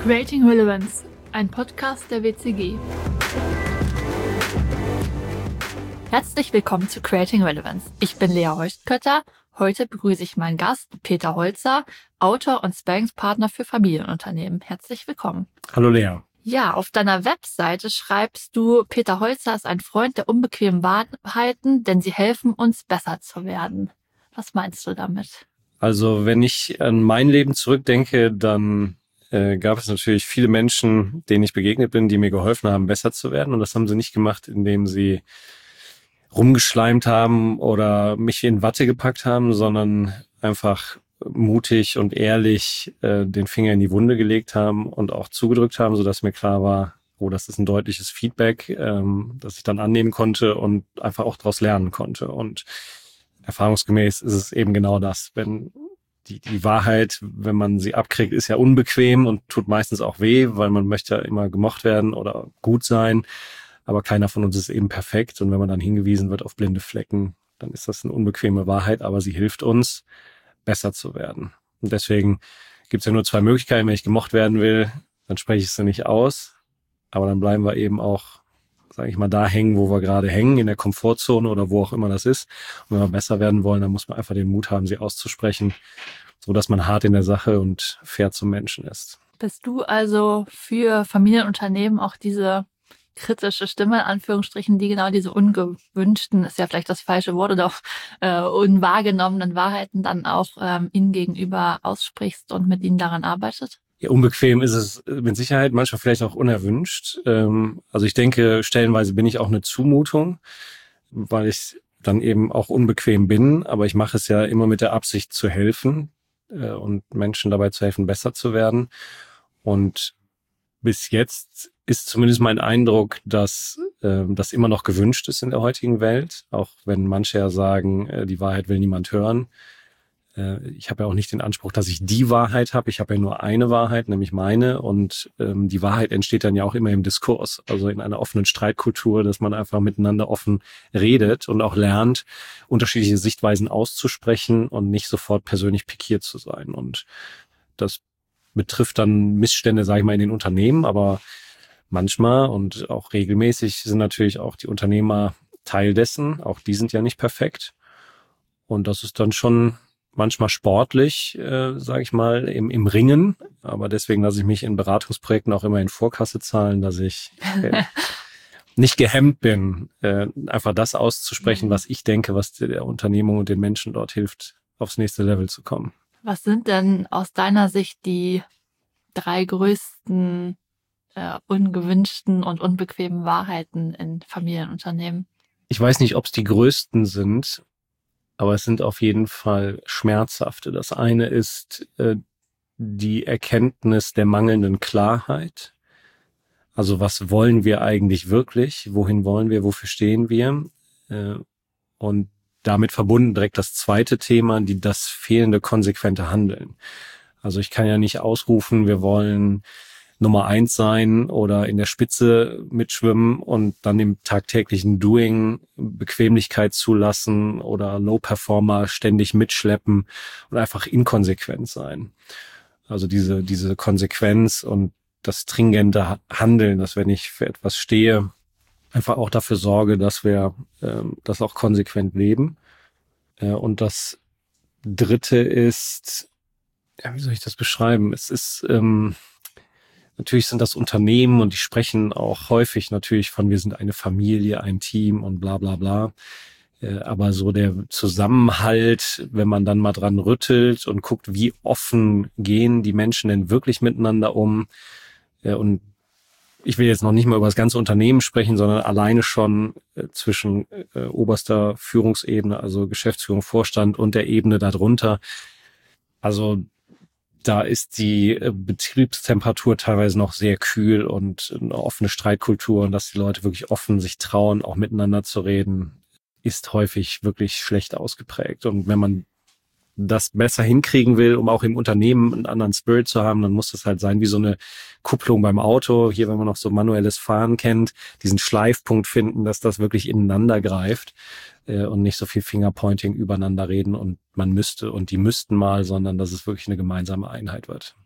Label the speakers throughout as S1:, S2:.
S1: Creating Relevance, ein Podcast der WCG. Herzlich willkommen zu Creating Relevance. Ich bin Lea Heustkötter. Heute begrüße ich meinen Gast, Peter Holzer, Autor und Sparringspartner für Familienunternehmen. Herzlich willkommen.
S2: Hallo Lea.
S1: Ja, auf deiner Webseite schreibst du, Peter Holzer ist ein Freund der unbequemen Wahrheiten, denn sie helfen uns, besser zu werden. Was meinst du damit?
S2: Also wenn ich an mein Leben zurückdenke, dann gab es natürlich viele Menschen, denen ich begegnet bin, die mir geholfen haben, besser zu werden. Und das haben sie nicht gemacht, indem sie rumgeschleimt haben oder mich in Watte gepackt haben, sondern einfach mutig und ehrlich den Finger in die Wunde gelegt haben und auch zugedrückt haben, sodass mir klar war, oh, das ist ein deutliches Feedback, das ich dann annehmen konnte und einfach auch daraus lernen konnte. Und erfahrungsgemäß ist es eben genau das, wenn die Wahrheit, wenn man sie abkriegt, ist ja unbequem und tut meistens auch weh, weil man möchte ja immer gemocht werden oder gut sein. Aber keiner von uns ist eben perfekt. Und wenn man dann hingewiesen wird auf blinde Flecken, dann ist das eine unbequeme Wahrheit, aber sie hilft uns, besser zu werden. Und deswegen gibt es ja nur zwei Möglichkeiten. Wenn ich gemocht werden will, dann spreche ich es nicht aus. Aber dann bleiben wir eben auch, sage ich mal, da hängen, wo wir gerade hängen, in der Komfortzone oder wo auch immer das ist. Und wenn wir besser werden wollen, dann muss man einfach den Mut haben, sie auszusprechen, so dass man hart in der Sache und fair zum Menschen ist.
S1: Bist du also für Familienunternehmen auch diese kritische Stimme, in Anführungsstrichen, die genau diese ungewünschten, ist ja vielleicht das falsche Wort, oder auch unwahrgenommenen Wahrheiten dann auch ihnen gegenüber aussprichst und mit ihnen daran arbeitet?
S2: Ja, unbequem ist es mit Sicherheit, manchmal vielleicht auch unerwünscht. Also ich denke, stellenweise bin ich auch eine Zumutung, weil ich dann eben auch unbequem bin, aber ich mache es ja immer mit der Absicht zu helfen und Menschen dabei zu helfen, besser zu werden. Und bis jetzt ist zumindest mein Eindruck, dass das immer noch gewünscht ist in der heutigen Welt, auch wenn manche ja sagen, die Wahrheit will niemand hören. Ich habe ja auch nicht den Anspruch, dass ich die Wahrheit habe. Ich habe ja nur eine Wahrheit, nämlich meine. Und die Wahrheit entsteht dann ja auch immer im Diskurs, also in einer offenen Streitkultur, dass man einfach miteinander offen redet und auch lernt, unterschiedliche Sichtweisen auszusprechen und nicht sofort persönlich pikiert zu sein. Und das betrifft dann Missstände, sage ich mal, in den Unternehmen, aber manchmal und auch regelmäßig sind natürlich auch die Unternehmer Teil dessen. Auch die sind ja nicht perfekt. Und das ist dann schon manchmal sportlich, sage ich mal, im Ringen. Aber deswegen lasse ich mich in Beratungsprojekten auch immer in Vorkasse zahlen, dass ich nicht gehemmt bin, einfach das auszusprechen, was ich denke, was der Unternehmung und den Menschen dort hilft, aufs nächste Level zu kommen.
S1: Was sind denn aus deiner Sicht die 3 größten ungewünschten und unbequemen Wahrheiten in Familienunternehmen?
S2: Ich weiß nicht, ob es die größten sind, aber es sind auf jeden Fall schmerzhafte. Das eine ist die Erkenntnis der mangelnden Klarheit. Also was wollen wir eigentlich wirklich? Wohin wollen wir? Wofür stehen wir? Und damit verbunden direkt das zweite Thema, das fehlende konsequente Handeln. Also ich kann ja nicht ausrufen, wir wollen Nummer 1 sein oder in der Spitze mitschwimmen und dann im tagtäglichen Doing Bequemlichkeit zulassen oder Low-Performer ständig mitschleppen und einfach inkonsequent sein. Also diese Konsequenz und das stringente Handeln, dass wenn ich für etwas stehe, einfach auch dafür sorge, dass wir das auch konsequent leben. Und das dritte ist, ja, wie soll ich das beschreiben? Es ist natürlich sind das Unternehmen und die sprechen auch häufig natürlich von, wir sind eine Familie, ein Team und bla bla bla. Aber so der Zusammenhalt, wenn man dann mal dran rüttelt und guckt, wie offen gehen die Menschen denn wirklich miteinander um. Und ich will jetzt noch nicht mal über das ganze Unternehmen sprechen, sondern alleine schon zwischen oberster Führungsebene, also Geschäftsführung, Vorstand und der Ebene darunter. Also da ist die Betriebstemperatur teilweise noch sehr kühl und eine offene Streitkultur und dass die Leute wirklich offen sich trauen, auch miteinander zu reden, ist häufig wirklich schlecht ausgeprägt. Und wenn man das besser hinkriegen will, um auch im Unternehmen einen anderen Spirit zu haben, dann muss das halt sein wie so eine Kupplung beim Auto. Hier, wenn man noch so manuelles Fahren kennt, diesen Schleifpunkt finden, dass das wirklich ineinander greift und nicht so viel Fingerpointing übereinander reden und man müsste und die müssten mal, sondern dass es wirklich eine gemeinsame Einheit wird.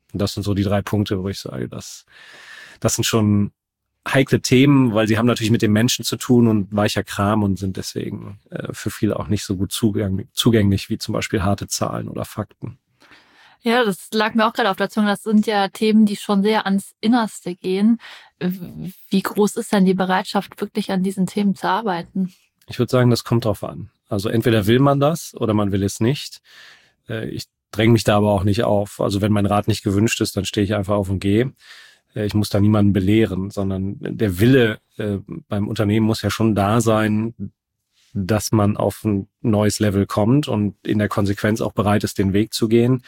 S2: Und das sind so die 3 Punkte, wo ich sage, das sind schon heikle Themen, weil sie haben natürlich mit den Menschen zu tun und weicher Kram und sind deswegen für viele auch nicht so gut zugänglich wie zum Beispiel harte Zahlen oder Fakten.
S1: Ja, das lag mir auch gerade auf der Zunge. Das sind ja Themen, die schon sehr ans Innerste gehen. Wie groß ist denn die Bereitschaft, wirklich an diesen Themen zu arbeiten?
S2: Ich würde sagen, das kommt drauf an. Also entweder will man das oder man will es nicht. Ich dränge mich da aber auch nicht auf. Also wenn mein Rat nicht gewünscht ist, dann stehe ich einfach auf und gehe. Ich muss da niemanden belehren, sondern der Wille beim Unternehmen muss ja schon da sein, dass man auf ein neues Level kommt und in der Konsequenz auch bereit ist, den Weg zu gehen.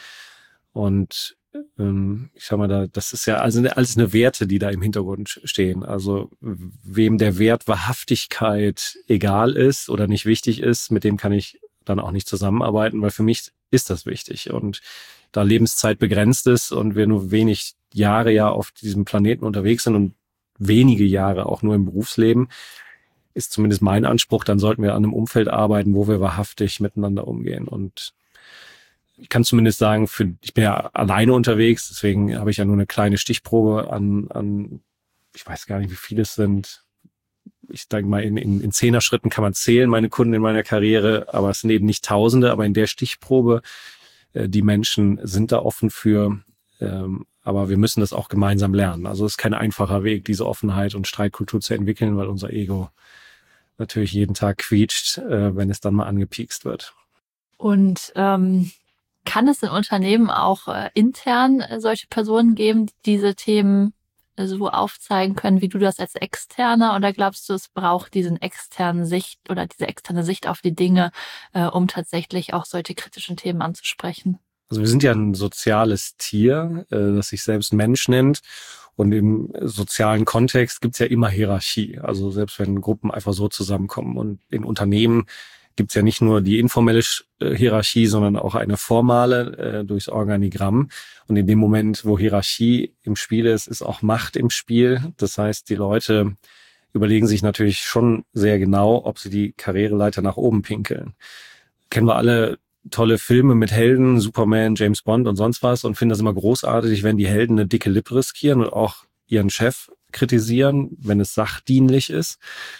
S2: Und ich sag mal, das ist ja also alles eine Werte, die da im Hintergrund stehen. Also wem der Wert Wahrhaftigkeit egal ist oder nicht wichtig ist, mit dem kann ich dann auch nicht zusammenarbeiten, weil für mich ist das wichtig. Und da Lebenszeit begrenzt ist und wir nur wenig Jahre ja auf diesem Planeten unterwegs sind und wenige Jahre auch nur im Berufsleben, ist zumindest mein Anspruch, dann sollten wir an einem Umfeld arbeiten, wo wir wahrhaftig miteinander umgehen. Und ich kann zumindest sagen, ich bin ja alleine unterwegs, deswegen habe ich ja nur eine kleine Stichprobe an ich weiß gar nicht, wie viele es sind. Ich denke mal, in 10er-Schritten kann man zählen, meine Kunden in meiner Karriere, aber es sind eben nicht Tausende, aber in der Stichprobe, die Menschen sind da offen für, aber wir müssen das auch gemeinsam lernen. Also es ist kein einfacher Weg, diese Offenheit und Streitkultur zu entwickeln, weil unser Ego natürlich jeden Tag quietscht, wenn es dann mal angepiekst wird.
S1: Und kann es in Unternehmen auch intern solche Personen geben, die diese Themen so aufzeigen können, wie du das als Externer? Oder glaubst du, es braucht diese externe Sicht auf die Dinge, um tatsächlich auch solche kritischen Themen anzusprechen?
S2: Also wir sind ja ein soziales Tier, das sich selbst Mensch nennt. Und im sozialen Kontext gibt's ja immer Hierarchie. Also selbst wenn Gruppen einfach so zusammenkommen. Und in Unternehmen gibt's ja nicht nur die informelle Hierarchie, sondern auch eine formale durchs Organigramm. Und in dem Moment, wo Hierarchie im Spiel ist, ist auch Macht im Spiel. Das heißt, die Leute überlegen sich natürlich schon sehr genau, ob sie die Karriereleiter nach oben pinkeln. Kennen wir alle tolle Filme mit Helden, Superman, James Bond und sonst was und finden das immer großartig, wenn die Helden eine dicke Lippe riskieren und auch ihren Chef kritisieren, wenn es sachdienlich ist.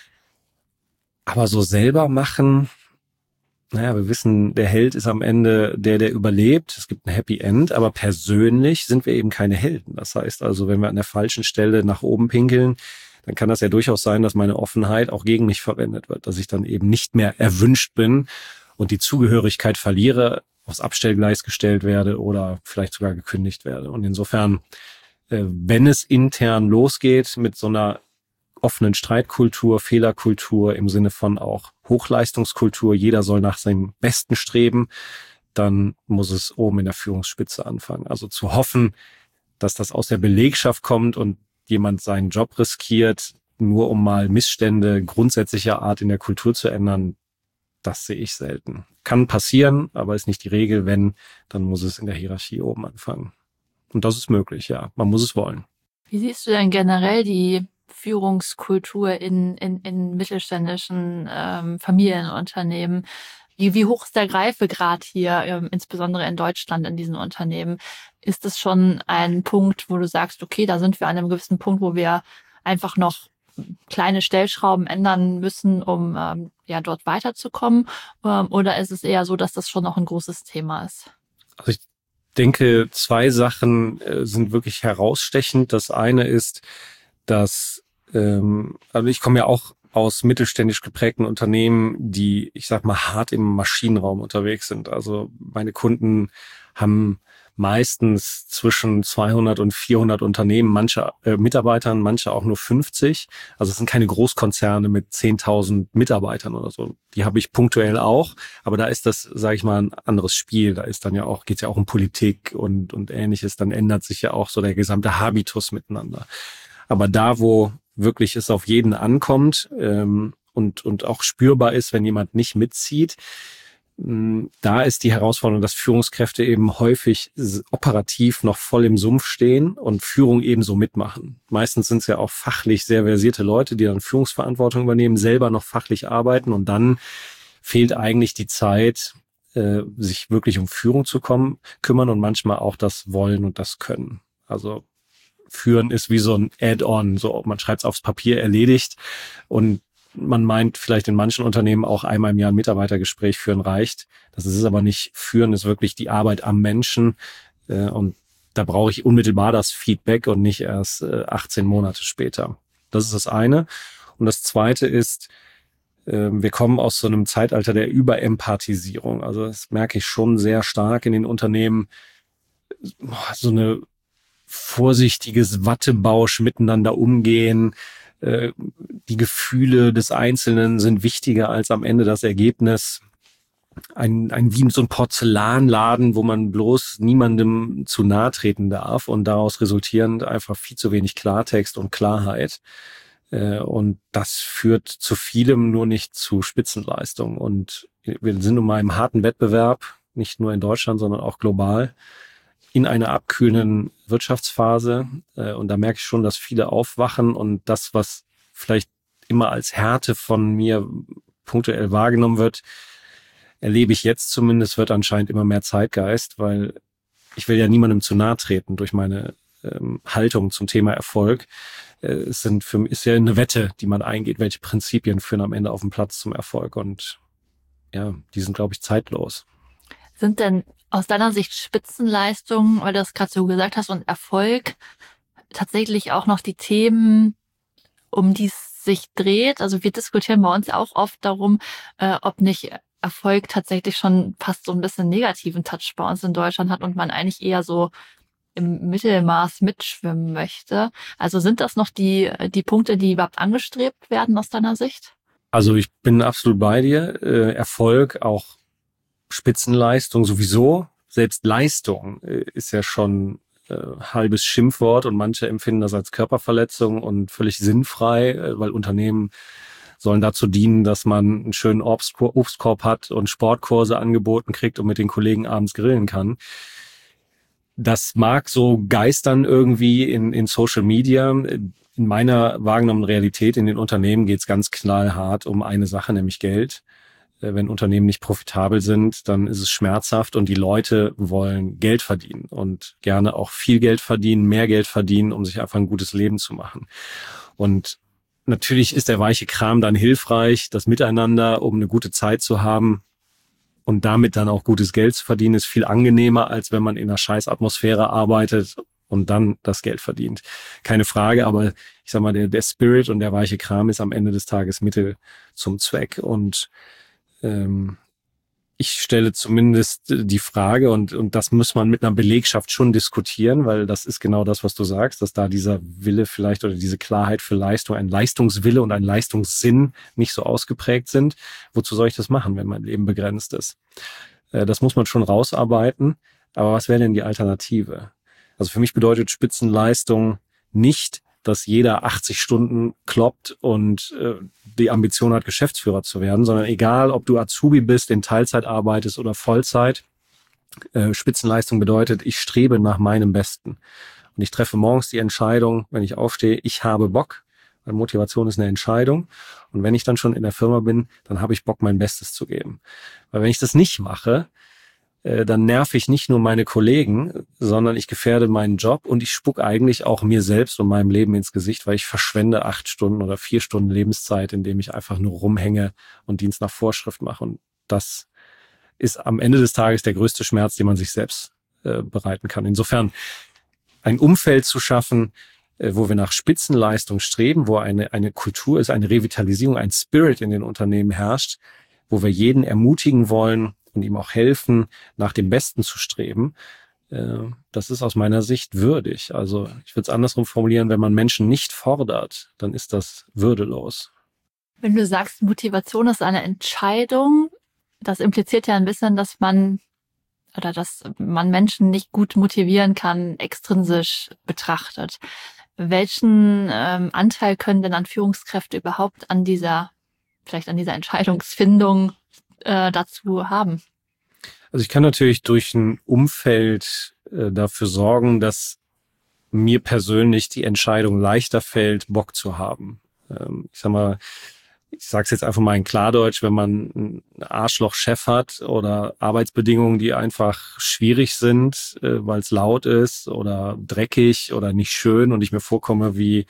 S2: Aber so selber machen, naja, wir wissen, der Held ist am Ende der überlebt. Es gibt ein Happy End, aber persönlich sind wir eben keine Helden. Das heißt also, wenn wir an der falschen Stelle nach oben pinkeln, dann kann das ja durchaus sein, dass meine Offenheit auch gegen mich verwendet wird, dass ich dann eben nicht mehr erwünscht bin und die Zugehörigkeit verliere, aufs Abstellgleis gestellt werde oder vielleicht sogar gekündigt werde. Und insofern, wenn es intern losgeht mit so einer offenen Streitkultur, Fehlerkultur im Sinne von auch Hochleistungskultur, jeder soll nach seinem Besten streben, dann muss es oben in der Führungsspitze anfangen. Also zu hoffen, dass das aus der Belegschaft kommt und jemand seinen Job riskiert, nur um mal Missstände grundsätzlicher Art in der Kultur zu ändern, das sehe ich selten. Kann passieren, aber ist nicht die Regel. Wenn, dann muss es in der Hierarchie oben anfangen. Und das ist möglich, ja. Man muss es wollen.
S1: Wie siehst du denn generell die Führungskultur in mittelständischen Familienunternehmen? Wie hoch ist der Greifegrad hier, insbesondere in Deutschland in diesen Unternehmen? Ist es schon ein Punkt, wo du sagst, okay, da sind wir an einem gewissen Punkt, wo wir einfach noch kleine Stellschrauben ändern müssen, um dort weiterzukommen? Oder ist es eher so, dass das schon noch ein großes Thema ist?
S2: Also ich denke, 2 Sachen sind wirklich herausstechend. Das eine ist, dass, also ich komme ja auch aus mittelständisch geprägten Unternehmen, die, ich sag mal, hart im Maschinenraum unterwegs sind. Also meine Kunden haben meistens zwischen 200 und 400 Unternehmen, manche Mitarbeitern, manche auch nur 50. Also es sind keine Großkonzerne mit 10.000 Mitarbeitern oder so. Die habe ich punktuell auch, aber da ist das, sage ich mal, ein anderes Spiel. Da ist dann ja auch, geht's ja auch um Politik und Ähnliches. Dann ändert sich ja auch so der gesamte Habitus miteinander. Aber da, wo wirklich es auf jeden ankommt und auch spürbar ist, wenn jemand nicht mitzieht, da ist die Herausforderung, dass Führungskräfte eben häufig operativ noch voll im Sumpf stehen und Führung ebenso mitmachen. Meistens sind es ja auch fachlich sehr versierte Leute, die dann Führungsverantwortung übernehmen, selber noch fachlich arbeiten und dann fehlt eigentlich die Zeit, sich wirklich um Führung zu kümmern und manchmal auch das Wollen und das Können. Also Führen ist wie so ein Add-on, so man schreibt es aufs Papier, erledigt, und man meint vielleicht in manchen Unternehmen auch einmal im Jahr ein Mitarbeitergespräch führen reicht. Das ist es aber nicht. Führen ist wirklich die Arbeit am Menschen, und da brauche ich unmittelbar das Feedback und nicht erst 18 Monate später. Das ist das eine. Und das zweite ist, wir kommen aus so einem Zeitalter der Überempathisierung. Also das merke ich schon sehr stark in den Unternehmen. So eine vorsichtiges Wattebausch miteinander umgehen. Die Gefühle des Einzelnen sind wichtiger als am Ende das Ergebnis. Wie so ein Porzellanladen, wo man bloß niemandem zu nahe treten darf, und daraus resultierend einfach viel zu wenig Klartext und Klarheit. Und das führt zu vielem, nur nicht zu Spitzenleistung. Und wir sind nun mal im harten Wettbewerb, nicht nur in Deutschland, sondern auch global, in einer abkühlenden Wirtschaftsphase. Und da merke ich schon, dass viele aufwachen, und das, was vielleicht immer als Härte von mir punktuell wahrgenommen wird, erlebe ich jetzt zumindest, wird anscheinend immer mehr Zeitgeist, weil ich will ja niemandem zu nahe treten durch meine Haltung zum Thema Erfolg. Ist ja eine Wette, die man eingeht, welche Prinzipien führen am Ende auf dem Platz zum Erfolg, und ja, die sind, glaube ich, zeitlos.
S1: Sind denn aus deiner Sicht Spitzenleistungen, weil du das gerade so gesagt hast, und Erfolg tatsächlich auch noch die Themen, um die es sich dreht? Also wir diskutieren bei uns auch oft darum, ob nicht Erfolg tatsächlich schon fast so ein bisschen negativen Touch bei uns in Deutschland hat und man eigentlich eher so im Mittelmaß mitschwimmen möchte. Also sind das noch die Punkte, die überhaupt angestrebt werden aus deiner Sicht?
S2: Also ich bin absolut bei dir. Erfolg, auch Spitzenleistung sowieso. Selbst Leistung ist ja schon halbes Schimpfwort, und manche empfinden das als Körperverletzung und völlig sinnfrei, weil Unternehmen sollen dazu dienen, dass man einen schönen Obstkorb hat und Sportkurse angeboten kriegt und mit den Kollegen abends grillen kann. Das mag so geistern irgendwie in Social Media. In meiner wahrgenommenen Realität in den Unternehmen geht es ganz knallhart um eine Sache, nämlich Geld. Wenn Unternehmen nicht profitabel sind, dann ist es schmerzhaft, und die Leute wollen Geld verdienen und gerne auch viel Geld verdienen, mehr Geld verdienen, um sich einfach ein gutes Leben zu machen. Und natürlich ist der weiche Kram dann hilfreich, das Miteinander, um eine gute Zeit zu haben und damit dann auch gutes Geld zu verdienen, ist viel angenehmer, als wenn man in einer Scheißatmosphäre arbeitet und dann das Geld verdient. Keine Frage, aber ich sag mal, der Spirit und der weiche Kram ist am Ende des Tages Mittel zum Zweck. Und ich stelle zumindest die Frage, und das muss man mit einer Belegschaft schon diskutieren, weil das ist genau das, was du sagst, dass da dieser Wille vielleicht oder diese Klarheit für Leistung, ein Leistungswille und ein Leistungssinn nicht so ausgeprägt sind. Wozu soll ich das machen, wenn mein Leben begrenzt ist? Das muss man schon rausarbeiten. Aber was wäre denn die Alternative? Also für mich bedeutet Spitzenleistung nicht, dass jeder 80 Stunden kloppt und die Ambition hat, Geschäftsführer zu werden, sondern egal, ob du Azubi bist, in Teilzeit arbeitest oder Vollzeit, Spitzenleistung bedeutet, ich strebe nach meinem Besten. Und ich treffe morgens die Entscheidung, wenn ich aufstehe, ich habe Bock, weil Motivation ist eine Entscheidung. Und wenn ich dann schon in der Firma bin, dann habe ich Bock, mein Bestes zu geben. Weil wenn ich das nicht mache, dann nerv ich nicht nur meine Kollegen, sondern ich gefährde meinen Job, und ich spuck eigentlich auch mir selbst und meinem Leben ins Gesicht, weil ich verschwende 8 Stunden oder 4 Stunden Lebenszeit, indem ich einfach nur rumhänge und Dienst nach Vorschrift mache. Und das ist am Ende des Tages der größte Schmerz, den man sich selbst bereiten kann. Insofern ein Umfeld zu schaffen, wo wir nach Spitzenleistung streben, wo eine Kultur ist, eine Revitalisierung, ein Spirit in den Unternehmen herrscht, wo wir jeden ermutigen wollen und ihm auch helfen, nach dem Besten zu streben, das ist aus meiner Sicht würdig. Also ich würde es andersrum formulieren, wenn man Menschen nicht fordert, dann ist das würdelos.
S1: Wenn du sagst, Motivation ist eine Entscheidung, das impliziert ja ein bisschen, dass man Menschen nicht gut motivieren kann, extrinsisch betrachtet. Welchen Anteil können denn dann Führungskräfte überhaupt an dieser Entscheidungsfindung dazu haben?
S2: Also ich kann natürlich durch ein Umfeld dafür sorgen, dass mir persönlich die Entscheidung leichter fällt, Bock zu haben. Ich sag mal, ich sage es jetzt einfach mal in Klardeutsch, wenn man einen Arschloch-Chef hat oder Arbeitsbedingungen, die einfach schwierig sind, weil es laut ist oder dreckig oder nicht schön und ich mir vorkomme wie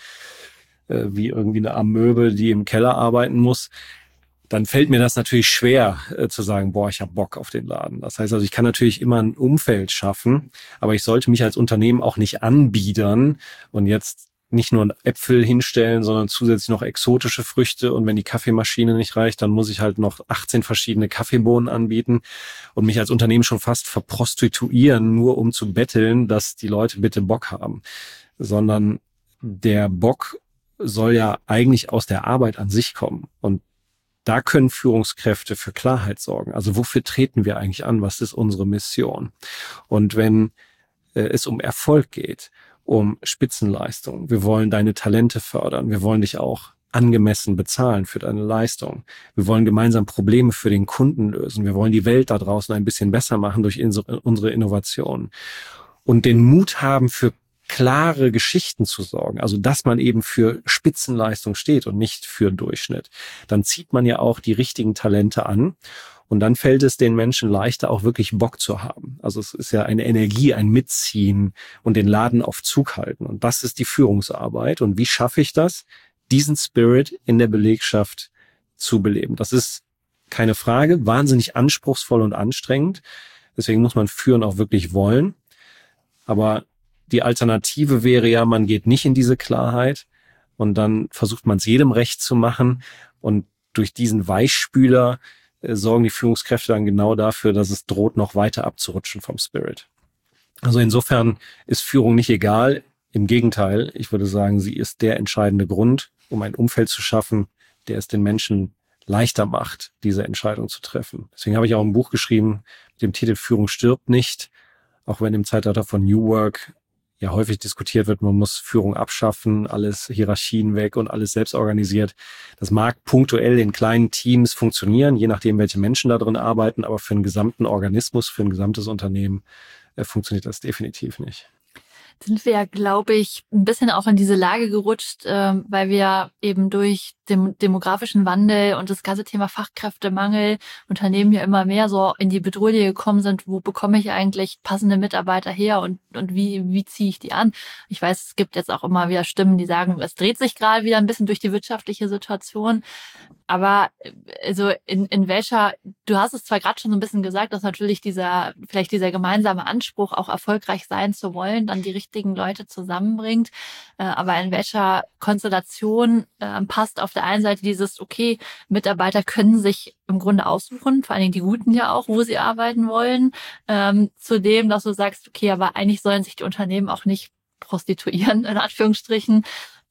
S2: irgendwie eine Amöbe, die im Keller arbeiten muss, dann fällt mir das natürlich schwer zu sagen, boah, ich habe Bock auf den Laden. Das heißt also, ich kann natürlich immer ein Umfeld schaffen, aber ich sollte mich als Unternehmen auch nicht anbiedern und jetzt nicht nur Äpfel hinstellen, sondern zusätzlich noch exotische Früchte. Und wenn die Kaffeemaschine nicht reicht, dann muss ich halt noch 18 verschiedene Kaffeebohnen anbieten und mich als Unternehmen schon fast verprostituieren, nur um zu betteln, dass die Leute bitte Bock haben. Sondern der Bock soll ja eigentlich aus der Arbeit an sich kommen. Und da können Führungskräfte für Klarheit sorgen. Also wofür treten wir eigentlich an? Was ist unsere Mission? Und wenn es um Erfolg geht, um Spitzenleistung, wir wollen deine Talente fördern, wir wollen dich auch angemessen bezahlen für deine Leistung, wir wollen gemeinsam Probleme für den Kunden lösen, wir wollen die Welt da draußen ein bisschen besser machen durch unsere Innovationen und den Mut haben, für klare Geschichten zu sorgen, also dass man eben für Spitzenleistung steht und nicht für Durchschnitt, dann zieht man ja auch die richtigen Talente an und dann fällt es den Menschen leichter, auch wirklich Bock zu haben. Also es ist ja eine Energie, ein Mitziehen und den Laden auf Zug halten und das ist die Führungsarbeit und wie schaffe ich das, diesen Spirit in der Belegschaft zu beleben? Das ist keine Frage, wahnsinnig anspruchsvoll und anstrengend, deswegen muss man führen auch wirklich wollen, aber die Alternative wäre ja, man geht nicht in diese Klarheit und dann versucht man es jedem recht zu machen und durch diesen Weichspüler sorgen die Führungskräfte dann genau dafür, dass es droht, noch weiter abzurutschen vom Spirit. Also insofern ist Führung nicht egal. Im Gegenteil, ich würde sagen, sie ist der entscheidende Grund, um ein Umfeld zu schaffen, der es den Menschen leichter macht, diese Entscheidung zu treffen. Deswegen habe ich auch ein Buch geschrieben mit dem Titel Führung stirbt nicht, auch wenn im Zeitalter von New Work ja häufig diskutiert wird, man muss Führung abschaffen, alles Hierarchien weg und alles selbst organisiert. Das mag punktuell in kleinen Teams funktionieren, je nachdem, welche Menschen da drin arbeiten, aber für einen gesamten Organismus, für ein gesamtes Unternehmen funktioniert das definitiv nicht.
S1: Sind wir ja, glaube ich, ein bisschen auch in diese Lage gerutscht, weil wir eben durch den demografischen Wandel und das ganze Thema Fachkräftemangel Unternehmen ja immer mehr so in die Bedrohung gekommen sind, wo bekomme ich eigentlich passende Mitarbeiter her und wie ziehe ich die an? Ich weiß, es gibt jetzt auch immer wieder Stimmen, die sagen, es dreht sich gerade wieder ein bisschen durch die wirtschaftliche Situation. Aber also in welcher, du hast es zwar gerade schon so ein bisschen gesagt, dass natürlich vielleicht dieser gemeinsame Anspruch, auch erfolgreich sein zu wollen, dann die richtigen Leute zusammenbringt. Aber in welcher Konstellation passt auf der einen Seite dieses, okay, Mitarbeiter können sich im Grunde aussuchen, vor allen Dingen die Guten ja auch, wo sie arbeiten wollen, zu dem, dass du sagst, okay, aber eigentlich sollen sich die Unternehmen auch nicht prostituieren, in Anführungsstrichen.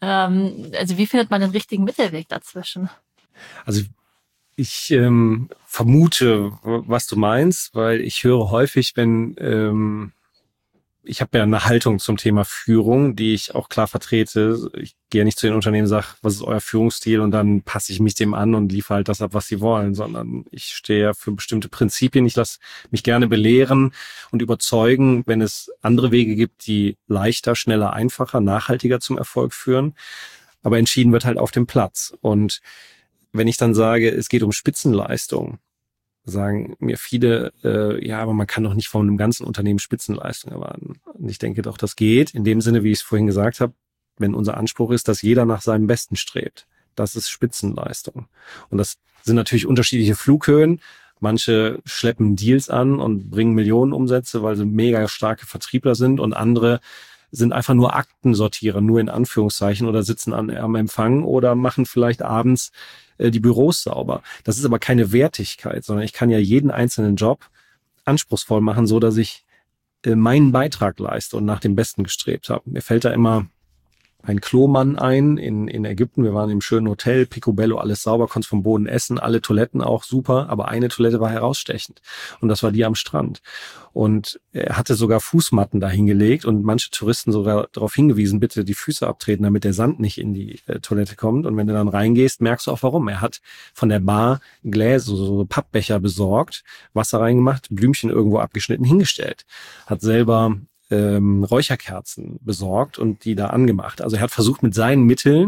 S1: Also wie findet man den richtigen Mittelweg dazwischen?
S2: Also ich vermute, was du meinst, weil ich höre häufig, wenn ich habe ja eine Haltung zum Thema Führung, die ich auch klar vertrete. Ich gehe ja nicht zu den Unternehmen und sage, was ist euer Führungsstil und dann passe ich mich dem an und liefere halt das ab, was sie wollen, sondern ich stehe ja für bestimmte Prinzipien. Ich lasse mich gerne belehren und überzeugen, wenn es andere Wege gibt, die leichter, schneller, einfacher, nachhaltiger zum Erfolg führen. Aber entschieden wird halt auf dem Platz. Und wenn ich dann sage, es geht um Spitzenleistung, sagen mir viele, ja, aber man kann doch nicht von einem ganzen Unternehmen Spitzenleistung erwarten. Und ich denke doch, das geht in dem Sinne, wie ich es vorhin gesagt habe, wenn unser Anspruch ist, dass jeder nach seinem Besten strebt. Das ist Spitzenleistung. Und das sind natürlich unterschiedliche Flughöhen. Manche schleppen Deals an und bringen Millionenumsätze, weil sie mega starke Vertriebler sind und andere sind einfach nur Aktensortierer, nur in Anführungszeichen, oder sitzen am Empfang oder machen vielleicht abends die Büros sauber. Das ist aber keine Wertigkeit, sondern ich kann ja jeden einzelnen Job anspruchsvoll machen, so dass ich meinen Beitrag leiste und nach dem Besten gestrebt habe. Mir fällt da immer ein Klomann ein in Ägypten. Wir waren im schönen Hotel, Picobello, alles sauber, konntest vom Boden essen, alle Toiletten auch super, aber eine Toilette war herausstechend und das war die am Strand. Und er hatte sogar Fußmatten da hingelegt und manche Touristen sogar darauf hingewiesen, bitte die Füße abtreten, damit der Sand nicht in die Toilette kommt. Und wenn du dann reingehst, merkst du auch warum. Er hat von der Bar Gläser, so Pappbecher besorgt, Wasser reingemacht, Blümchen irgendwo abgeschnitten, hingestellt. Hat selber Räucherkerzen besorgt und die da angemacht. Also er hat versucht, mit seinen Mitteln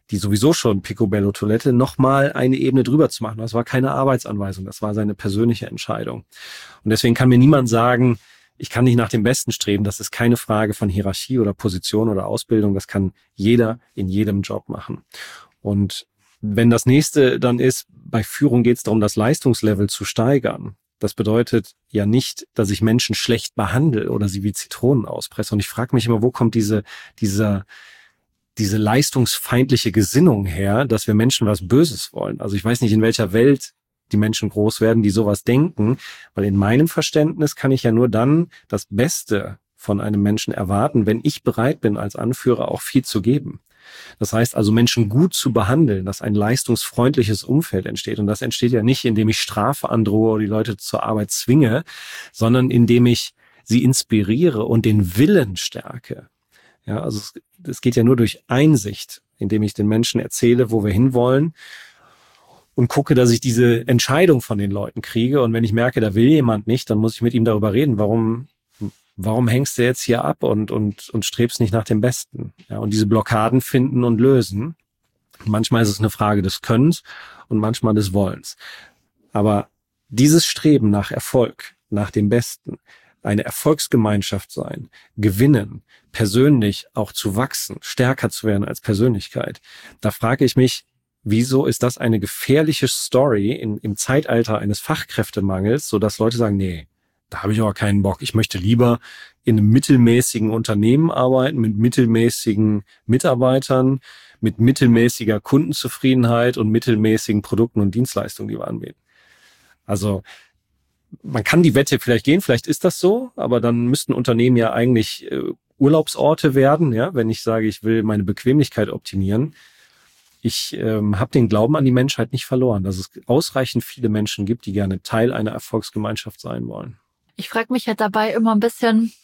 S2: die sowieso schon Picobello-Toilette, nochmal eine Ebene drüber zu machen. Das war keine Arbeitsanweisung, das war seine persönliche Entscheidung. Und deswegen kann mir niemand sagen, ich kann nicht nach dem Besten streben. Das ist keine Frage von Hierarchie oder Position oder Ausbildung. Das kann jeder in jedem Job machen. Und wenn das nächste dann ist, bei Führung geht es darum, das Leistungslevel zu steigern. Das bedeutet ja nicht, dass ich Menschen schlecht behandle oder sie wie Zitronen auspresse. Und ich frage mich immer, wo kommt diese leistungsfeindliche Gesinnung her, dass wir Menschen was Böses wollen. Also ich weiß nicht, in welcher Welt die Menschen groß werden, die sowas denken, weil in meinem Verständnis kann ich ja nur dann das Beste von einem Menschen erwarten, wenn ich bereit bin, als Anführer auch viel zu geben. Das heißt also, Menschen gut zu behandeln, dass ein leistungsfreundliches Umfeld entsteht. Und das entsteht ja nicht, indem ich Strafe androhe oder die Leute zur Arbeit zwinge, sondern indem ich sie inspiriere und den Willen stärke. Ja, also es geht ja nur durch Einsicht, indem ich den Menschen erzähle, wo wir hinwollen und gucke, dass ich diese Entscheidung von den Leuten kriege. Und wenn ich merke, da will jemand nicht, dann muss ich mit ihm darüber reden, warum hängst du jetzt hier ab und strebst nicht nach dem Besten? Ja, und diese Blockaden finden und lösen. Manchmal ist es eine Frage des Könnens und manchmal des Wollens. Aber dieses Streben nach Erfolg, nach dem Besten, eine Erfolgsgemeinschaft sein, gewinnen, persönlich auch zu wachsen, stärker zu werden als Persönlichkeit, da frage ich mich, wieso ist das eine gefährliche Story im Zeitalter eines Fachkräftemangels, sodass Leute sagen, nee, da habe ich aber keinen Bock. Ich möchte lieber in einem mittelmäßigen Unternehmen arbeiten, mit mittelmäßigen Mitarbeitern, mit mittelmäßiger Kundenzufriedenheit und mittelmäßigen Produkten und Dienstleistungen, die wir anbieten. Also man kann die Wette vielleicht gehen, vielleicht ist das so, aber dann müssten Unternehmen ja eigentlich Urlaubsorte werden, ja, wenn ich sage, ich will meine Bequemlichkeit optimieren. Ich habe den Glauben an die Menschheit nicht verloren, dass es ausreichend viele Menschen gibt, die gerne Teil einer Erfolgsgemeinschaft sein wollen.
S1: Ich frage mich halt dabei immer ein bisschen,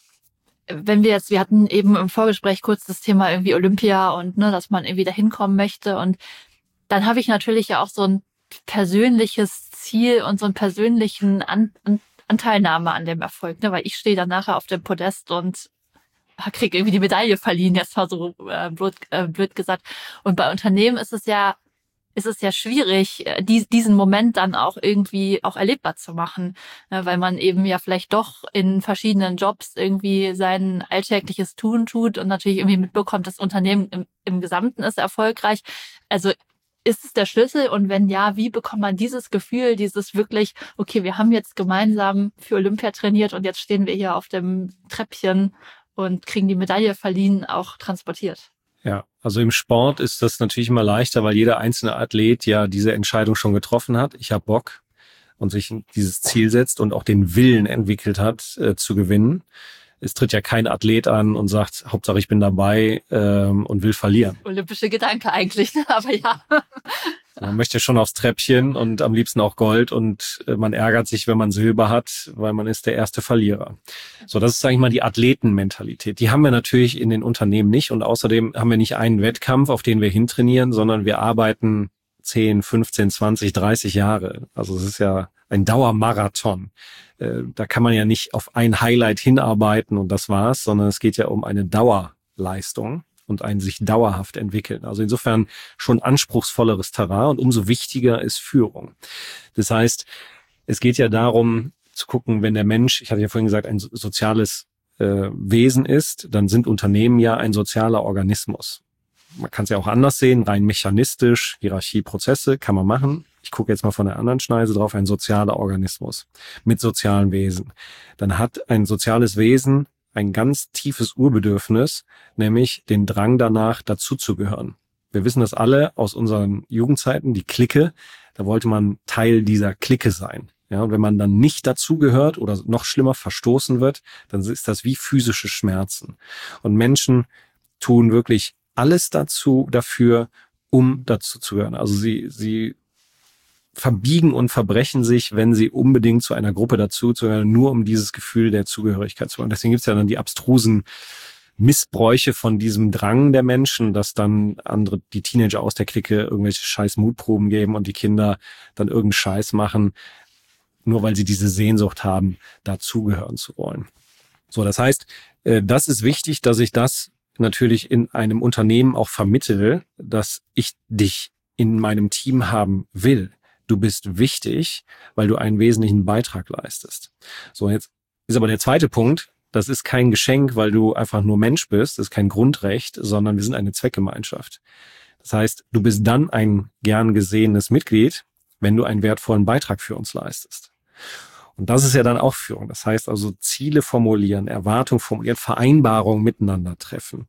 S1: wir hatten eben im Vorgespräch kurz das Thema irgendwie Olympia und dass man irgendwie dahin kommen möchte. Und dann habe ich natürlich ja auch so ein persönliches Ziel und so einen persönlichen Anteilnahme an dem Erfolg, weil ich stehe dann nachher auf dem Podest und kriege irgendwie die Medaille verliehen, jetzt mal so blöd gesagt. Und bei Unternehmen ist es ja schwierig, diesen Moment dann auch irgendwie auch erlebbar zu machen, weil man eben ja vielleicht doch in verschiedenen Jobs irgendwie sein alltägliches Tun tut und natürlich irgendwie mitbekommt, das Unternehmen im Gesamten ist erfolgreich. Also ist es der Schlüssel? Und wenn ja, wie bekommt man dieses Gefühl, dieses wirklich, okay, wir haben jetzt gemeinsam für Olympia trainiert und jetzt stehen wir hier auf dem Treppchen und kriegen die Medaille verliehen, auch transportiert?
S2: Ja, also im Sport ist das natürlich immer leichter, weil jeder einzelne Athlet ja diese Entscheidung schon getroffen hat. Ich habe Bock und sich dieses Ziel setzt und auch den Willen entwickelt hat, zu gewinnen. Es tritt ja kein Athlet an und sagt, Hauptsache ich bin dabei und will verlieren.
S1: Olympische Gedanke eigentlich, aber ja.
S2: Man möchte schon aufs Treppchen und am liebsten auch Gold und man ärgert sich, wenn man Silber hat, weil man ist der erste Verlierer. So, das ist, sage ich mal, die Athletenmentalität. Die haben wir natürlich in den Unternehmen nicht und außerdem haben wir nicht einen Wettkampf, auf den wir hintrainieren, sondern wir arbeiten 10, 15, 20, 30 Jahre. Also es ist ja ein Dauermarathon. Da kann man ja nicht auf ein Highlight hinarbeiten und das war's, sondern es geht ja um eine Dauerleistung und ein sich dauerhaft entwickeln. Also insofern schon anspruchsvolleres Terrain und umso wichtiger ist Führung. Das heißt, es geht ja darum zu gucken, wenn der Mensch, ich hatte ja vorhin gesagt, ein soziales Wesen ist, dann sind Unternehmen ja ein sozialer Organismus. Man kann es ja auch anders sehen, rein mechanistisch, Hierarchie, Prozesse, kann man machen. Ich gucke jetzt mal von der anderen Schneise drauf, ein sozialer Organismus mit sozialen Wesen. Dann hat ein soziales Wesen ein ganz tiefes Urbedürfnis, nämlich den Drang danach, dazuzugehören. Wir wissen das alle aus unseren Jugendzeiten, die Clique, da wollte man Teil dieser Clique sein. Ja, und wenn man dann nicht dazugehört oder noch schlimmer verstoßen wird, dann ist das wie physische Schmerzen. Und Menschen tun wirklich alles dafür, um dazu zu gehören. Also sie verbiegen und verbrechen sich, wenn sie unbedingt zu einer Gruppe dazugehören, nur um dieses Gefühl der Zugehörigkeit zu haben. Deswegen gibt's ja dann die abstrusen Missbräuche von diesem Drang der Menschen, dass dann die Teenager aus der Clique irgendwelche scheiß Mutproben geben und die Kinder dann irgendeinen Scheiß machen, nur weil sie diese Sehnsucht haben, dazugehören zu wollen. So, das heißt, das ist wichtig, dass ich das natürlich in einem Unternehmen auch vermittle, dass ich dich in meinem Team haben will. Du bist wichtig, weil du einen wesentlichen Beitrag leistest. So, jetzt ist aber der zweite Punkt. Das ist kein Geschenk, weil du einfach nur Mensch bist. Das ist kein Grundrecht, sondern wir sind eine Zweckgemeinschaft. Das heißt, du bist dann ein gern gesehenes Mitglied, wenn du einen wertvollen Beitrag für uns leistest. Und das ist ja dann auch Führung. Das heißt also Ziele formulieren, Erwartungen formulieren, Vereinbarungen miteinander treffen.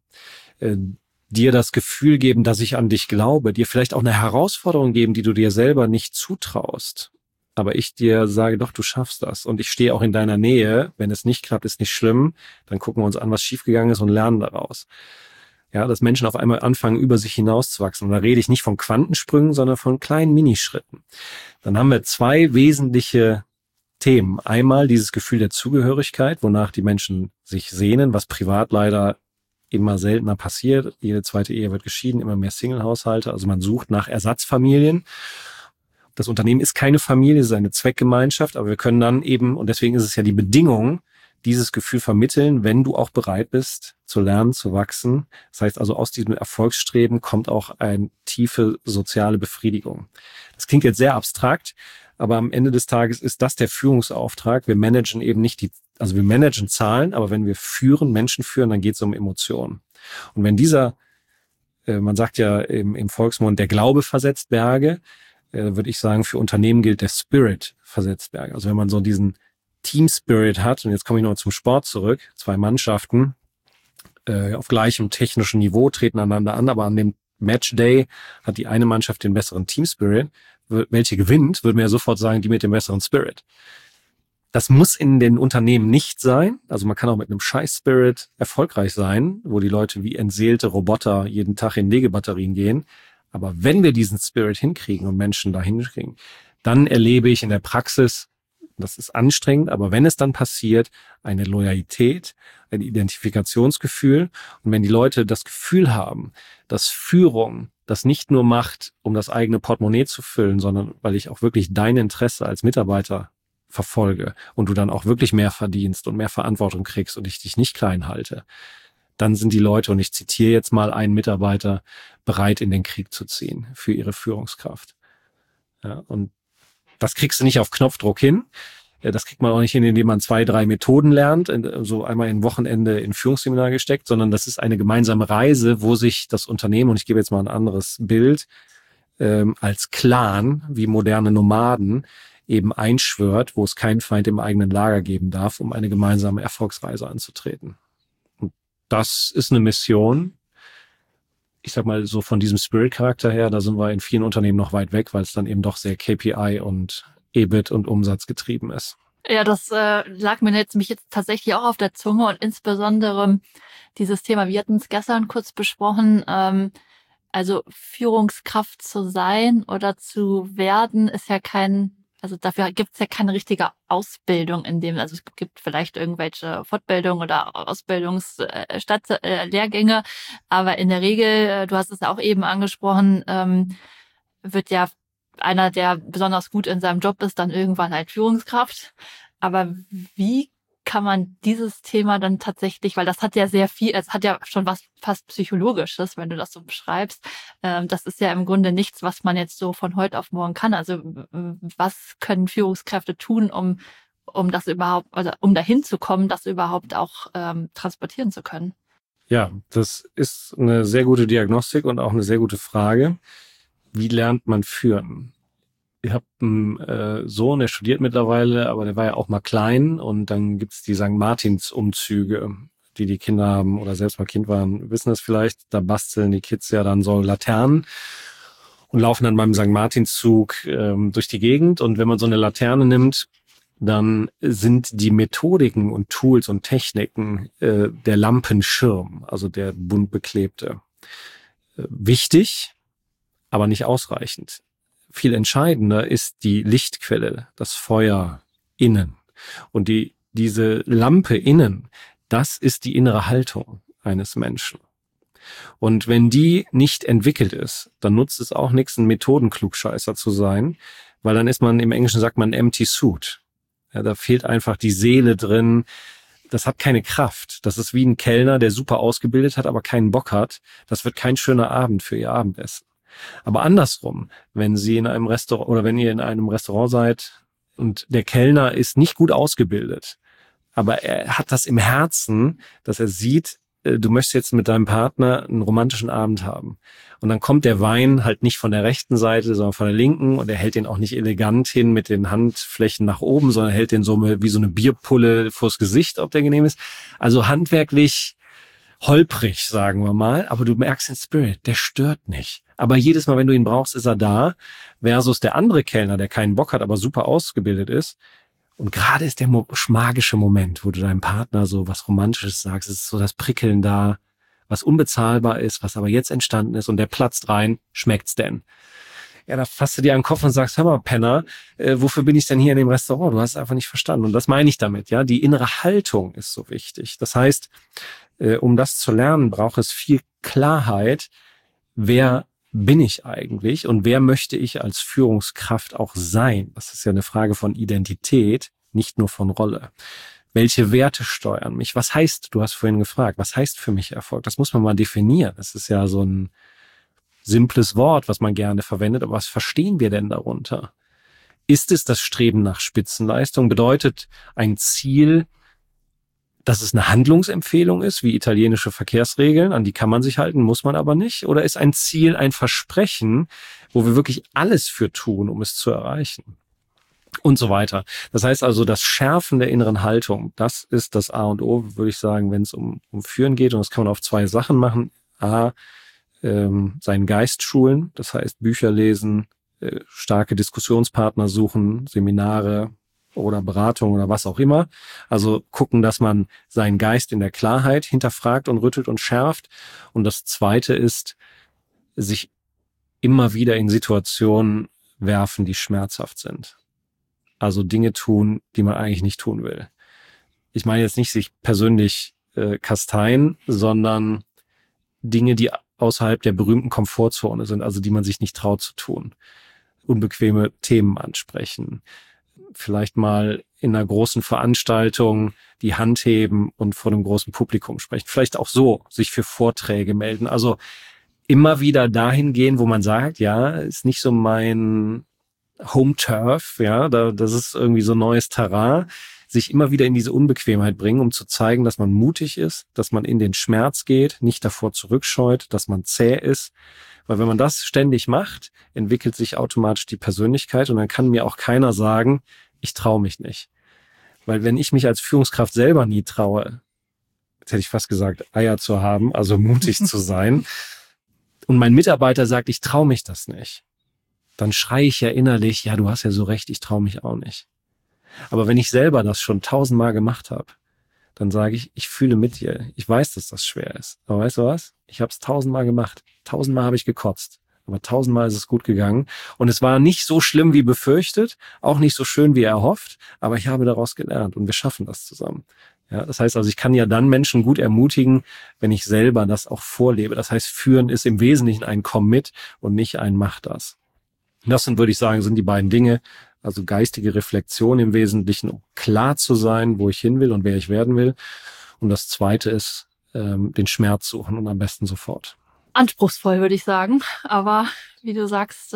S2: Dir das Gefühl geben, dass ich an dich glaube, dir vielleicht auch eine Herausforderung geben, die du dir selber nicht zutraust. Aber ich dir sage, doch, du schaffst das. Und ich stehe auch in deiner Nähe. Wenn es nicht klappt, ist nicht schlimm. Dann gucken wir uns an, was schiefgegangen ist und lernen daraus. Ja, dass Menschen auf einmal anfangen, über sich hinauszuwachsen. Und da rede ich nicht von Quantensprüngen, sondern von kleinen Minischritten. Dann haben wir zwei wesentliche Themen. Einmal dieses Gefühl der Zugehörigkeit, wonach die Menschen sich sehnen, was privat leider immer seltener passiert. Jede zweite Ehe wird geschieden, immer mehr Single-Haushalte. Also man sucht nach Ersatzfamilien. Das Unternehmen ist keine Familie, es ist eine Zweckgemeinschaft, aber wir können dann eben, und deswegen ist es ja die Bedingung, dieses Gefühl vermitteln, wenn du auch bereit bist, zu lernen, zu wachsen. Das heißt also, aus diesem Erfolgsstreben kommt auch eine tiefe soziale Befriedigung. Das klingt jetzt sehr abstrakt, aber am Ende des Tages ist das der Führungsauftrag. Wir managen eben nicht wir managen Zahlen, aber wenn wir führen, Menschen führen, dann geht es um Emotionen. Und wenn man sagt ja im Volksmund, der Glaube versetzt Berge, würde ich sagen, für Unternehmen gilt der Spirit versetzt Berge. Also wenn man so diesen Team Spirit hat, und jetzt komme ich noch zum Sport zurück, zwei Mannschaften auf gleichem technischen Niveau treten einander an, aber an dem Match Day hat die eine Mannschaft den besseren Team Spirit. Welche gewinnt, würde man ja sofort sagen, die mit dem besseren Spirit. Das muss in den Unternehmen nicht sein. Also man kann auch mit einem Scheiß-Spirit erfolgreich sein, wo die Leute wie entseelte Roboter jeden Tag in Legebatterien gehen. Aber wenn wir diesen Spirit hinkriegen und Menschen da hinkriegen, dann erlebe ich in der Praxis, das ist anstrengend, aber wenn es dann passiert, eine Loyalität, ein Identifikationsgefühl. Und wenn die Leute das Gefühl haben, dass Führung das nicht nur macht, um das eigene Portemonnaie zu füllen, sondern weil ich auch wirklich dein Interesse als Mitarbeiter verfolge und du dann auch wirklich mehr verdienst und mehr Verantwortung kriegst und ich dich nicht klein halte, dann sind die Leute, und ich zitiere jetzt mal einen Mitarbeiter, bereit, in den Krieg zu ziehen für ihre Führungskraft. Ja, und das kriegst du nicht auf Knopfdruck hin. Das kriegt man auch nicht hin, indem man 2, 3 Methoden lernt, so einmal ein Wochenende in Führungsseminar gesteckt, sondern das ist eine gemeinsame Reise, wo sich das Unternehmen, und ich gebe jetzt mal ein anderes Bild, als Clan, wie moderne Nomaden, eben einschwört, wo es keinen Feind im eigenen Lager geben darf, um eine gemeinsame Erfolgsreise anzutreten. Und das ist eine Mission, ich sag mal so von diesem Spirit-Charakter her, da sind wir in vielen Unternehmen noch weit weg, weil es dann eben doch sehr KPI und EBIT und Umsatz getrieben ist.
S1: Ja, das lag mir mich jetzt tatsächlich auch auf der Zunge und insbesondere dieses Thema, wir hatten es gestern kurz besprochen, also Führungskraft zu sein oder zu werden ist ja also dafür gibt es ja keine richtige Ausbildung also es gibt vielleicht irgendwelche Fortbildungen oder Lehrgänge, aber in der Regel, du hast es auch eben angesprochen, wird ja einer, der besonders gut in seinem Job ist, dann irgendwann halt Führungskraft. Aber wie kann man dieses Thema dann tatsächlich, weil das hat ja sehr viel, es hat ja schon was fast Psychologisches, wenn du das so beschreibst. Das ist ja im Grunde nichts, was man jetzt so von heute auf morgen kann. Also was können Führungskräfte tun, um das überhaupt, also um dahin zu kommen, das überhaupt auch transportieren zu können?
S2: Ja, das ist eine sehr gute Diagnostik und auch eine sehr gute Frage. Wie lernt man führen? Ich habe einen Sohn, der studiert mittlerweile, aber der war ja auch mal klein. Und dann gibt's die St. Martins-Umzüge, die Kinder haben oder selbst mal Kind waren, wissen das vielleicht. Da basteln die Kids ja dann so Laternen und laufen dann beim St. Martinszug durch die Gegend. Und wenn man so eine Laterne nimmt, dann sind die Methodiken und Tools und Techniken der Lampenschirm, also der bunt beklebte, wichtig, aber nicht ausreichend. Viel entscheidender ist die Lichtquelle, das Feuer innen. Und diese Lampe innen, das ist die innere Haltung eines Menschen. Und wenn die nicht entwickelt ist, dann nutzt es auch nichts, ein Methodenklugscheißer zu sein, weil dann ist man, im Englischen sagt man empty suit. Ja, da fehlt einfach die Seele drin, das hat keine Kraft. Das ist wie ein Kellner, der super ausgebildet hat, aber keinen Bock hat. Das wird kein schöner Abend für Ihr Abendessen. Aber andersrum, wenn Sie in einem Restaurant oder wenn ihr in einem Restaurant seid und der Kellner ist nicht gut ausgebildet, aber er hat das im Herzen, dass er sieht, du möchtest jetzt mit deinem Partner einen romantischen Abend haben. Und dann kommt der Wein halt nicht von der rechten Seite, sondern von der linken, und er hält den auch nicht elegant hin mit den Handflächen nach oben, sondern hält den so wie so eine Bierpulle vors Gesicht, ob der genehm ist. Also handwerklich holprig, sagen wir mal, aber du merkst den Spirit, der stört nicht. Aber jedes Mal, wenn du ihn brauchst, ist er da, versus der andere Kellner, der keinen Bock hat, aber super ausgebildet ist. Und gerade ist der magische Moment, wo du deinem Partner so was Romantisches sagst, es ist so das Prickeln da, was unbezahlbar ist, was aber jetzt entstanden ist, und der platzt rein, schmeckt's denn? Ja, da fasst du dir an den Kopf und sagst, hör mal, Penner, wofür bin ich denn hier in dem Restaurant? Du hast es einfach nicht verstanden. Und das meine ich damit, ja. Die innere Haltung ist so wichtig. Das heißt, um das zu lernen, braucht es viel Klarheit, wer bin ich eigentlich und wer möchte ich als Führungskraft auch sein? Das ist ja eine Frage von Identität, nicht nur von Rolle. Welche Werte steuern mich? Was heißt, du hast vorhin gefragt, was heißt für mich Erfolg? Das muss man mal definieren. Das ist ja so ein simples Wort, was man gerne verwendet, aber was verstehen wir denn darunter? Ist es das Streben nach Spitzenleistung? Bedeutet ein Ziel, dass es eine Handlungsempfehlung ist, wie italienische Verkehrsregeln, an die kann man sich halten, muss man aber nicht? Oder ist ein Ziel ein Versprechen, wo wir wirklich alles für tun, um es zu erreichen? Und so weiter. Das heißt also, das Schärfen der inneren Haltung, das ist das A und O, würde ich sagen, wenn es um Führen geht. Und das kann man auf zwei Sachen machen. A, seinen Geist schulen, das heißt Bücher lesen, starke Diskussionspartner suchen, Seminare oder Beratung oder was auch immer. Also gucken, dass man seinen Geist in der Klarheit hinterfragt und rüttelt und schärft. Und das Zweite ist, sich immer wieder in Situationen werfen, die schmerzhaft sind. Also Dinge tun, die man eigentlich nicht tun will. Ich meine jetzt nicht sich persönlich kasteien, sondern Dinge, die außerhalb der berühmten Komfortzone sind, also die man sich nicht traut zu tun. Unbequeme Themen ansprechen. Vielleicht mal in einer großen Veranstaltung die Hand heben und vor einem großen Publikum sprechen. Vielleicht auch so sich für Vorträge melden. Also immer wieder dahin gehen, wo man sagt, ja, ist nicht so mein Home Turf, ja, das ist irgendwie so neues Terrain, sich immer wieder in diese Unbequemheit bringen, um zu zeigen, dass man mutig ist, dass man in den Schmerz geht, nicht davor zurückscheut, dass man zäh ist. Weil wenn man das ständig macht, entwickelt sich automatisch die Persönlichkeit, und dann kann mir auch keiner sagen, ich traue mich nicht. Weil wenn ich mich als Führungskraft selber nie traue, jetzt hätte ich fast gesagt, Eier zu haben, also mutig zu sein, und mein Mitarbeiter sagt, ich traue mich das nicht, dann schreie ich ja innerlich, ja, du hast ja so recht, ich traue mich auch nicht. Aber wenn ich selber das schon 1000-mal gemacht habe, dann sage ich, ich fühle mit dir. Ich weiß, dass das schwer ist. Aber weißt du was? Ich habe es 1000-mal gemacht. 1000-mal habe ich gekotzt. Aber 1000-mal ist es gut gegangen. Und es war nicht so schlimm wie befürchtet, auch nicht so schön wie erhofft, aber ich habe daraus gelernt und wir schaffen das zusammen. Ja, das heißt also, ich kann ja dann Menschen gut ermutigen, wenn ich selber das auch vorlebe. Das heißt, führen ist im Wesentlichen ein Komm mit und nicht ein Mach das. Das sind, würde ich sagen, sind die beiden Dinge. Also geistige Reflexion im Wesentlichen, um klar zu sein, wo ich hin will und wer ich werden will. Und das Zweite ist, den Schmerz suchen, und am besten sofort.
S1: Anspruchsvoll, würde ich sagen. Aber wie du sagst,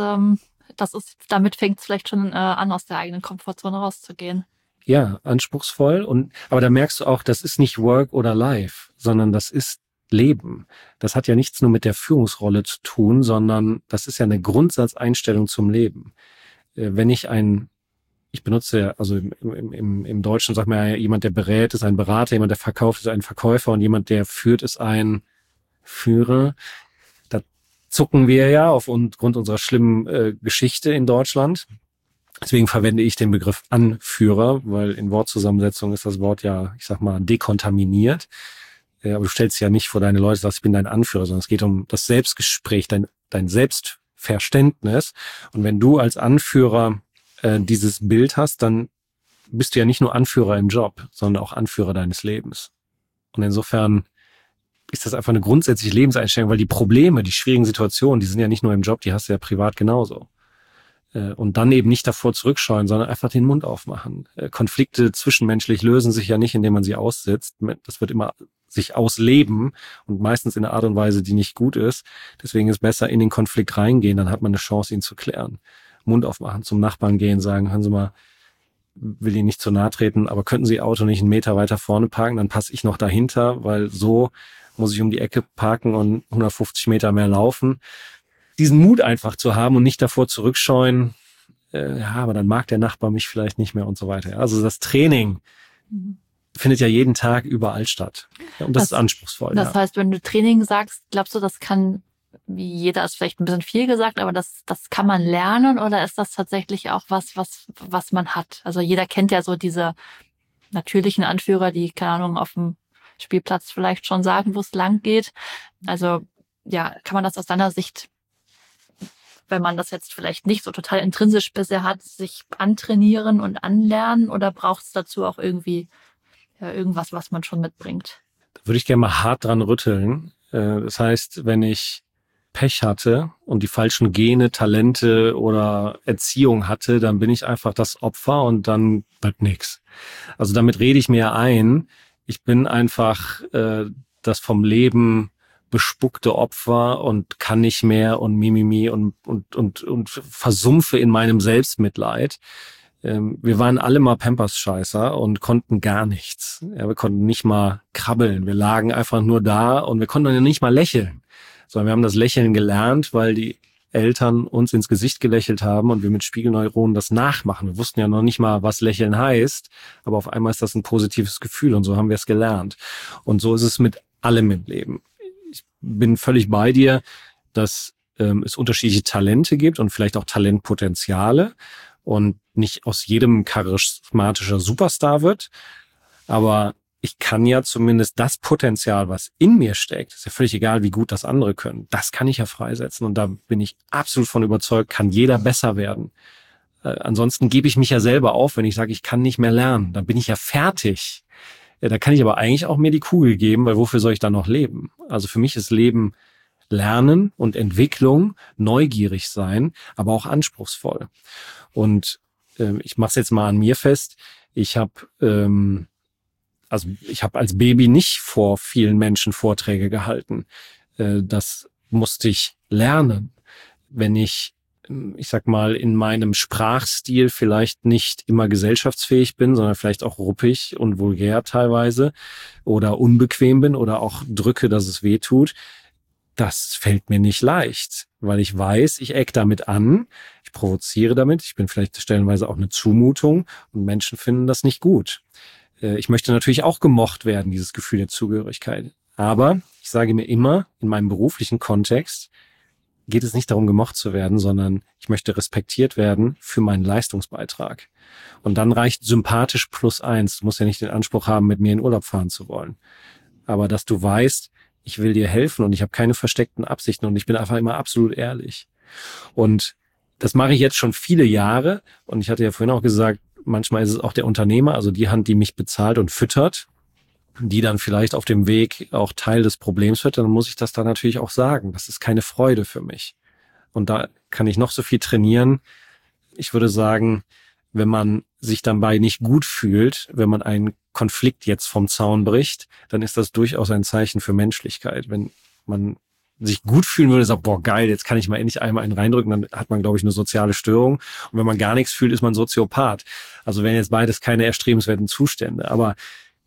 S1: damit fängt es vielleicht schon an, aus der eigenen Komfortzone rauszugehen.
S2: Ja, anspruchsvoll. Aber da merkst du auch, das ist nicht Work oder Life, sondern das ist Leben. Das hat ja nichts nur mit der Führungsrolle zu tun, sondern das ist ja eine Grundsatzeinstellung zum Leben. Wenn ich benutze ja, also im Deutschen sagt man ja, jemand, der berät, ist ein Berater, jemand, der verkauft, ist ein Verkäufer, und jemand, der führt, ist ein Führer. Da zucken wir ja aufgrund unserer schlimmen Geschichte in Deutschland. Deswegen verwende ich den Begriff Anführer, weil in Wortzusammensetzung ist das Wort ja, ich sag mal, dekontaminiert. Aber du stellst ja nicht vor deine Leute, sagst, ich bin dein Anführer, sondern es geht um das Selbstgespräch, dein Selbstverständnis. Und wenn du als Anführer dieses Bild hast, dann bist du ja nicht nur Anführer im Job, sondern auch Anführer deines Lebens. Und insofern ist das einfach eine grundsätzliche Lebenseinstellung, weil die Probleme, die schwierigen Situationen, die sind ja nicht nur im Job, die hast du ja privat genauso. Und dann eben nicht davor zurückscheuen, sondern einfach den Mund aufmachen. Konflikte zwischenmenschlich lösen sich ja nicht, indem man sie aussitzt. Das wird immer sich ausleben und meistens in einer Art und Weise, die nicht gut ist. Deswegen ist besser in den Konflikt reingehen, dann hat man eine Chance, ihn zu klären. Mund aufmachen, zum Nachbarn gehen, sagen, hören Sie mal, will Ihnen nicht zu nahe treten, aber könnten Sie Ihr Auto nicht 1 Meter weiter vorne parken, dann passe ich noch dahinter, weil so muss ich um die Ecke parken und 150 Meter mehr laufen. Diesen Mut einfach zu haben und nicht davor zurückscheuen, aber dann mag der Nachbar mich vielleicht nicht mehr und so weiter. Also das Training findet ja jeden Tag überall statt. Und das ist anspruchsvoll.
S1: Das heißt, wenn du Training sagst, glaubst du, das kann, wie jeder ist vielleicht ein bisschen viel gesagt, aber das kann man lernen, oder ist das tatsächlich auch was man hat? Also jeder kennt ja so diese natürlichen Anführer, die, keine Ahnung, auf dem Spielplatz vielleicht schon sagen, wo es lang geht. Also ja, kann man das aus deiner Sicht, wenn man das jetzt vielleicht nicht so total intrinsisch bisher hat, sich antrainieren und anlernen, oder braucht es dazu auch irgendwie irgendwas, was man schon mitbringt?
S2: Da würde ich gerne mal hart dran rütteln. Das heißt, wenn ich Pech hatte und die falschen Gene, Talente oder Erziehung hatte, dann bin ich einfach das Opfer und dann wird nix. Also damit rede ich mir ein, ich bin einfach das vom Leben bespuckte Opfer und kann nicht mehr und mimimi und versumpfe in meinem Selbstmitleid. Wir waren alle mal Pampers-Scheißer und konnten gar nichts. Ja, wir konnten nicht mal krabbeln. Wir lagen einfach nur da und wir konnten nicht mal lächeln. Sondern wir haben das Lächeln gelernt, weil die Eltern uns ins Gesicht gelächelt haben und wir mit Spiegelneuronen das nachmachen. Wir wussten ja noch nicht mal, was Lächeln heißt, aber auf einmal ist das ein positives Gefühl und so haben wir es gelernt. Und so ist es mit allem im Leben. Ich bin völlig bei dir, dass es unterschiedliche Talente gibt und vielleicht auch Talentpotenziale und nicht aus jedem charismatischer Superstar wird. Aber ich kann ja zumindest das Potenzial, was in mir steckt, ist ja völlig egal, wie gut das andere können, das kann ich ja freisetzen. Und da bin ich absolut von überzeugt, kann jeder besser werden. Ansonsten gebe ich mich ja selber auf, wenn ich sage, ich kann nicht mehr lernen. Dann bin ich ja fertig. Da kann ich aber eigentlich auch mir die Kugel geben, weil wofür soll ich dann noch leben? Also für mich ist Leben Lernen und Entwicklung, neugierig sein, aber auch anspruchsvoll. Und ich mache es jetzt mal an mir fest. Ich habe als Baby nicht vor vielen Menschen Vorträge gehalten. Das musste ich lernen. Wenn ich sag mal, in meinem Sprachstil vielleicht nicht immer gesellschaftsfähig bin, sondern vielleicht auch ruppig und vulgär teilweise oder unbequem bin oder auch drücke, dass es weh tut, das fällt mir nicht leicht, weil ich weiß, ich eck damit an, ich provoziere damit, ich bin vielleicht stellenweise auch eine Zumutung und Menschen finden das nicht gut. Ich möchte natürlich auch gemocht werden, dieses Gefühl der Zugehörigkeit. Aber ich sage mir immer, in meinem beruflichen Kontext geht es nicht darum, gemocht zu werden, sondern ich möchte respektiert werden für meinen Leistungsbeitrag. Und dann reicht sympathisch +1. Du musst ja nicht den Anspruch haben, mit mir in Urlaub fahren zu wollen. Aber dass du weißt, ich will dir helfen und ich habe keine versteckten Absichten und ich bin einfach immer absolut ehrlich. Und das mache ich jetzt schon viele Jahre. Und ich hatte ja vorhin auch gesagt, manchmal ist es auch der Unternehmer, also die Hand, die mich bezahlt und füttert, die dann vielleicht auf dem Weg auch Teil des Problems wird, dann muss ich das da natürlich auch sagen. Das ist keine Freude für mich. Und da kann ich noch so viel trainieren. Ich würde sagen, wenn man sich dabei nicht gut fühlt, wenn man einen Konflikt jetzt vom Zaun bricht, dann ist das durchaus ein Zeichen für Menschlichkeit. Wenn man sich gut fühlen würde, sagt, boah, geil, jetzt kann ich mal endlich einmal einen reindrücken, dann hat man, glaube ich, eine soziale Störung. Und wenn man gar nichts fühlt, ist man Soziopath. Also wären jetzt beides keine erstrebenswerten Zustände. Aber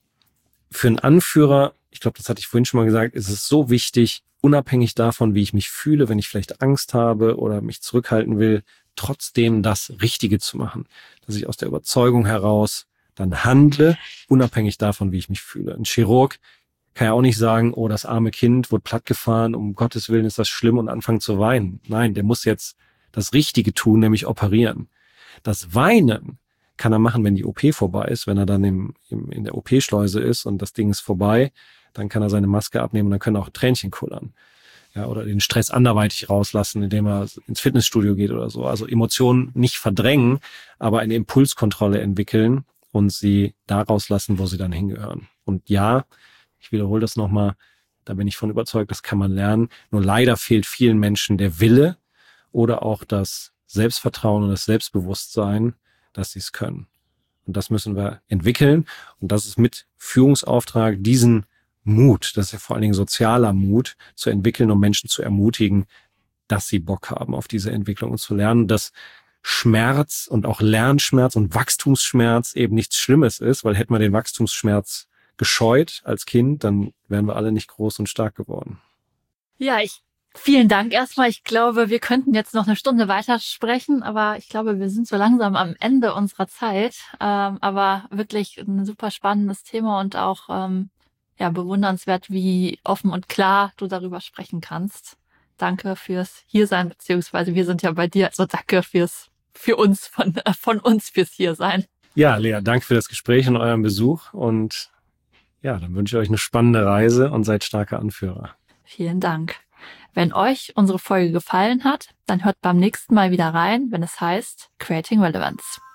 S2: für einen Anführer, ich glaube, das hatte ich vorhin schon mal gesagt, ist es so wichtig, unabhängig davon, wie ich mich fühle, wenn ich vielleicht Angst habe oder mich zurückhalten will, trotzdem das Richtige zu machen. Dass ich aus der Überzeugung heraus dann handle, unabhängig davon, wie ich mich fühle. Ein Chirurg kann ja auch nicht sagen, oh, das arme Kind wurde plattgefahren, um Gottes Willen ist das schlimm und anfangen zu weinen. Nein, der muss jetzt das Richtige tun, nämlich operieren. Das Weinen kann er machen, wenn die OP vorbei ist, wenn er dann in der OP-Schleuse ist und das Ding ist vorbei, dann kann er seine Maske abnehmen und dann können auch Tränchen kullern. Ja, oder den Stress anderweitig rauslassen, indem er ins Fitnessstudio geht oder so. Also Emotionen nicht verdrängen, aber eine Impulskontrolle entwickeln und sie da rauslassen, wo sie dann hingehören. Und ja, ich wiederhole das nochmal, da bin ich von überzeugt, das kann man lernen. Nur leider fehlt vielen Menschen der Wille oder auch das Selbstvertrauen und das Selbstbewusstsein, dass sie es können. Und das müssen wir entwickeln. Und das ist mit Führungsauftrag, diesen Mut, das ist ja vor allen Dingen sozialer Mut, zu entwickeln, um Menschen zu ermutigen, dass sie Bock haben auf diese Entwicklung und zu lernen, dass Schmerz und auch Lernschmerz und Wachstumsschmerz eben nichts Schlimmes ist, weil hätten wir den Wachstumsschmerz gescheut als Kind, dann wären wir alle nicht groß und stark geworden.
S1: Ja, vielen Dank erstmal. Ich glaube, wir könnten jetzt noch eine Stunde weitersprechen, aber ich glaube, wir sind so langsam am Ende unserer Zeit. Aber wirklich ein super spannendes Thema und auch bewundernswert, wie offen und klar du darüber sprechen kannst. Danke fürs Hiersein, beziehungsweise wir sind ja bei dir, also danke von uns fürs Hiersein.
S2: Ja, Lea, danke für das Gespräch und euren Besuch und ja, dann wünsche ich euch eine spannende Reise und seid starke Anführer.
S1: Vielen Dank. Wenn euch unsere Folge gefallen hat, dann hört beim nächsten Mal wieder rein, wenn es heißt Creating Relevance.